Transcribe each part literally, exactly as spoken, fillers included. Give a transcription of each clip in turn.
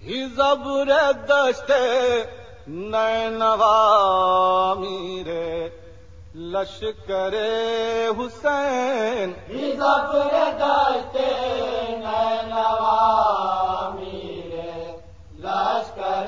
زبر دشت نینوا میرے لشکر حسین، زبر دشت نینوا میرے لشکر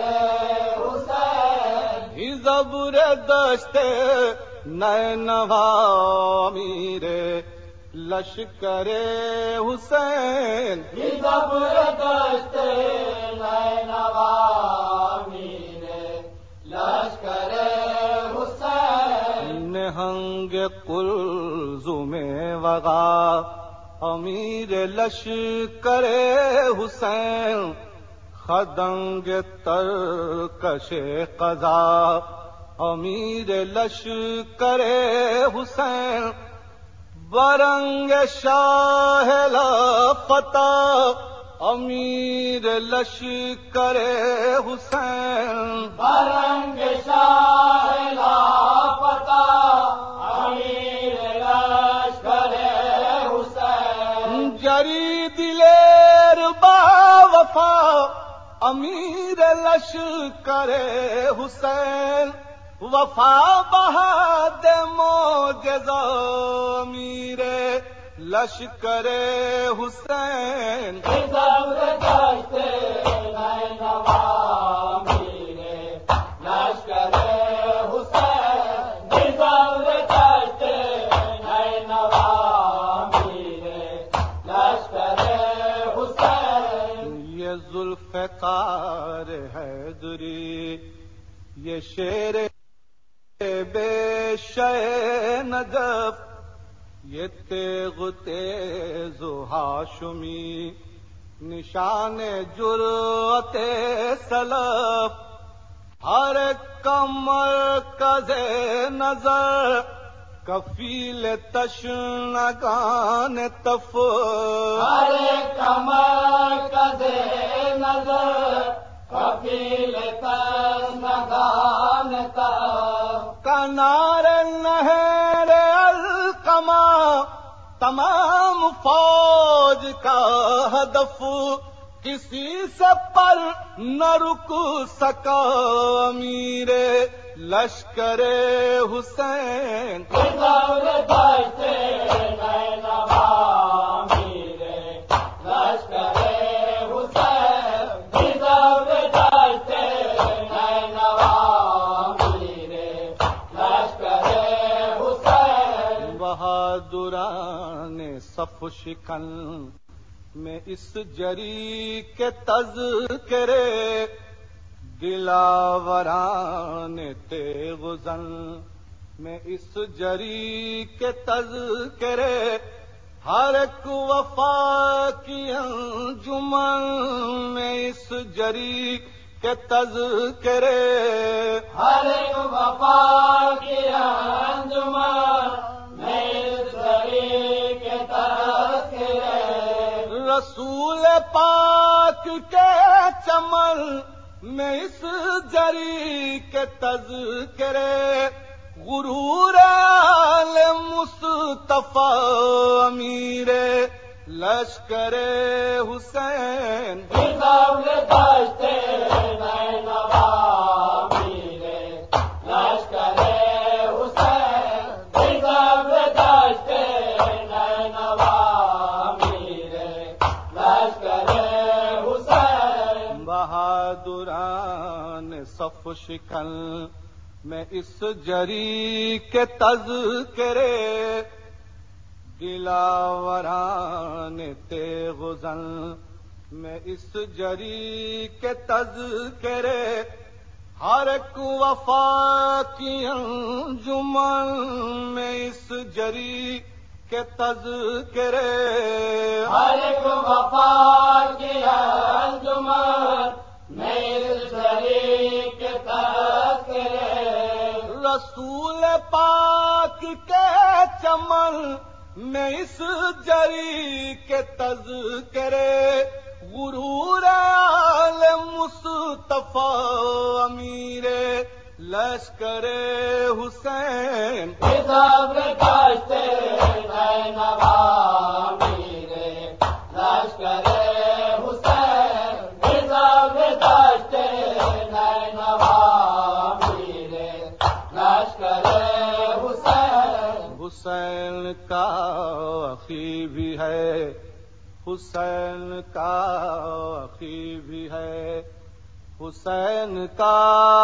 حسین، زبر دشت نینوا میرے لشکر حسین، زبر دشت نینوا میرے لشکر حسین، نہنگ قلزم وغا امیر لشکر حسین، خدنگ ترکش قضا امیر لشکر حسین، برنگ شاہ فتح امیر لشکر حسین، برنگ شاہ فتح امیر لشکر حسین، جری دلیر با وفا امیر لشکر حسین، وفا بہاد معجزہ امیر لشکر حسین، زبر دشت نینوا میرے لشکر حسین، زبر دشت نینوا میرے لشکر حسین، یہ ذوالفقار حیدری یہ شیر بے شے نجف، یہ تیغ تیز و ہاشمی نشان جرأت سلف، ہر کمر مرکز نظر کفیل تشنگان تف، ہر کمر کدے نظر کفیل تشنگان تف، کنار نہر القما تمام فوج کا ہدف، کسی سے پر نہ رک سکا امیر لشکر حسین، زبر دشت نینوا میرے لشکر حسین، زبر دشت نینوا میرے لشکر حسین، بہادران صف شکن میں اس جری کے تذکرے، دلاوران تیغ زن میں اس جری کے تذکرے، ہر ایک وفا کی انجمن میں اس جری کے تذکرے، ہر ایک وفا کی انجمن میں اس جری کے تذکرے، رسول پاک کے چمن میں اس جری کے تذکرے، غرور آل مصطفیٰ امیر لشکر حسین، زبر دشت نینوا میرے لشکر حسین، زبر دشت نینوا میرے لشکر حسین، بہادران صف شکن میں اس جری کے تذکرے، دلاوران تیغ زن میں اس جری کے تذکرے، ہر ایک وفا کی انجمن میں اس جری کے تذکرے، ہر ایک وفا کی انجمن میں اس جری کے تذکرے، رسول پاک کے چمن میں اس جری کے تذکرے، غرور آل مصطفیٰ امیر لشکر حسین، زبر دشت نینوا میرے لشکر حسین، زبر سخی بھی ہے، حسین کا اخی بھی ہے، حسین کا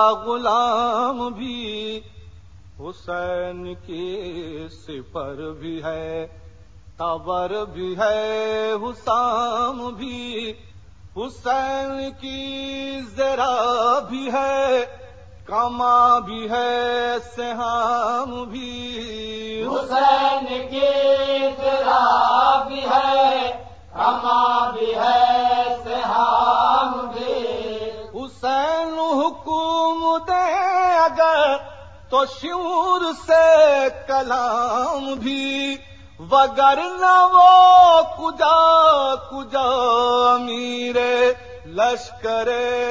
غلام بھی، حسین کی سپر بھی ہے، تبر بھی ہے، حسام بھی، حسین کی زرا بھی ہے، کما بھی ہے، سہام بھی، حسین کی ذرا بھی ہے، کما بھی ہے، سہام بھی، حسین حکم دے اگر تو شعور سے کلام بھی، وگرنہ وہ کجا کجا امیر لشکر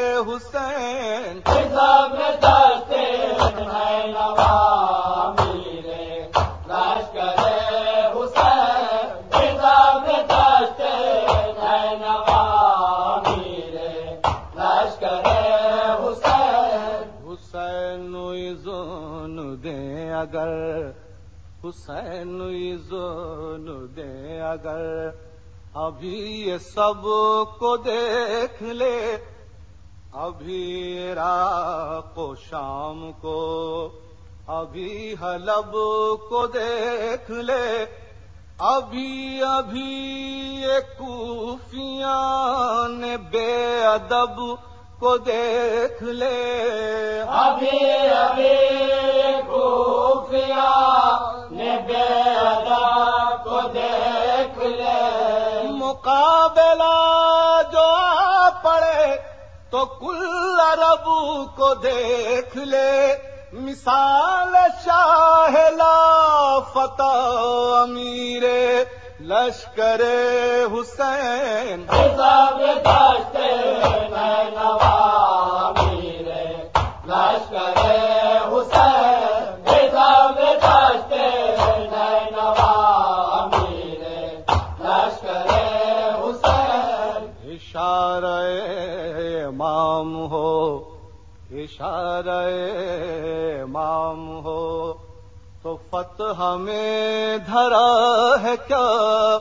حسین، حساب دستے ہے نوا میرے لشکر حسین، حساب دستے ہے نوا میرے لشکر حسین، حسین اذن دیں اگر، حسین اذن دیں اگر، ابھی یہ سب کو دیکھ لے، ابھی عراق و شام کو، ابھی حلب کو دیکھ لے، ابھی ابھی یہ کوفیان بے ادب کو دیکھ لے، ابھی ابھی کوفیہ نے بے ادب کو دیکھ لے، مقابلہ جو آ پڑے تو کل عرب کو دیکھ لے، مثال شاہ لا فتح امیر لشکر حسین، حساب دستے ہے نوا میرے لشکر حسین، حساب دستے ہے نوا میرے لشکر حسین، اشارہ امام ہو، اشارہ امام ہو، تو فتح میں دھرا ہے کیا،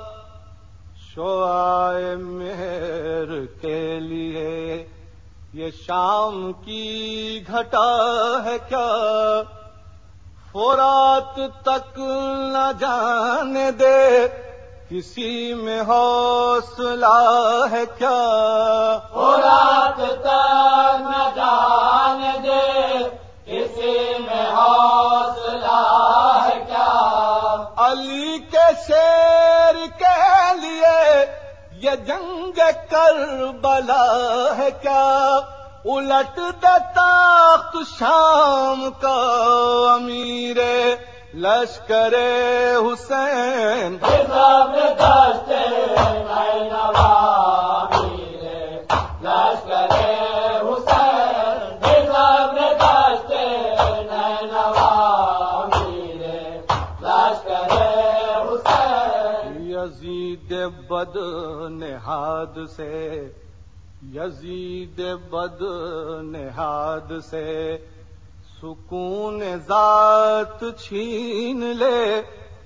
شعاع مہر کے لیے یہ شام کی گھٹا ہے کیا، فرات تک نہ جانے دے کسی میں حوصلہ ہے کیا، فرات تک نہ جان دے کسی میں حوصلہ ہے کیا، علی کے شیر کے لیے یہ جنگ کربلا ہے کیا، الٹ دے تخت شام کا امیر لشکر حسین، حساب دستے ہے نوا میرے لشکر حسین، حساب دستے ہے نوا میرے لشکر حسین، یزید بد نہاد سے، یزید بد نہاد سے سکون ذات چھین لے،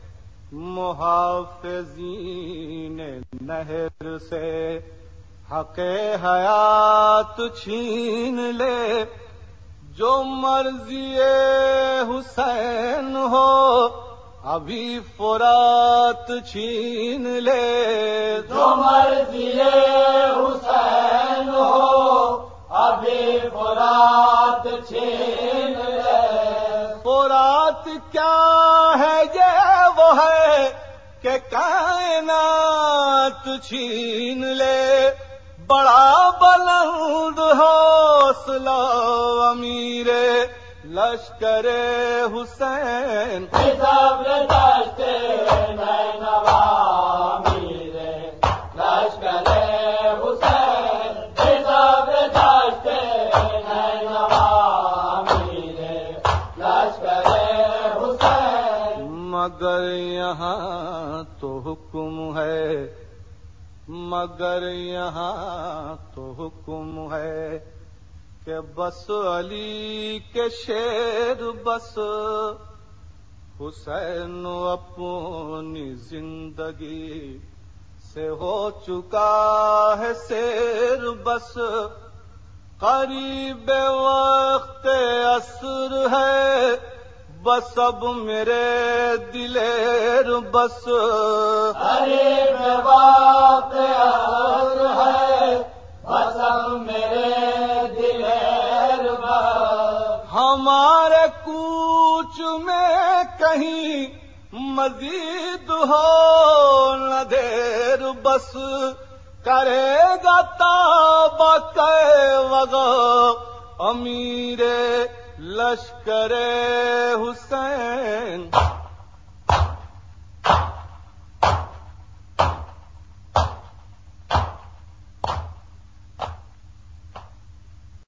محافظین نہر سے حق حیات چھین لے، جو مرضی حسین ہو ابھی فرات چھین لے، جو مرضی حسین ہو ابھی فرات چھین لے، فرات کیا ہے یہ وہ ہے کہ کائنات چھین لے، بڑا بلند حوصلہ امیر لشکر حسین، حساب دستے ہے نوا میرے لشکر حسین، حساب دستے ہے نوا میرے لشکر حسین، مگر یہاں تو حکم ہے، مگر یہاں تو حکم ہے کہ بس علی کے شیر بس، حسین اپنی زندگی سے ہو چکا ہے سیر، بس قریب وقت عصر ہے، بس اب میرے دلیر بس قریب وقت عصر ہے، بس اب میرے دلیر بس ہمارے کوچ میں کہیں مزید ہو نہ دیر، بس کرے گا تابہ کے وغا امیر لشکر حسین۔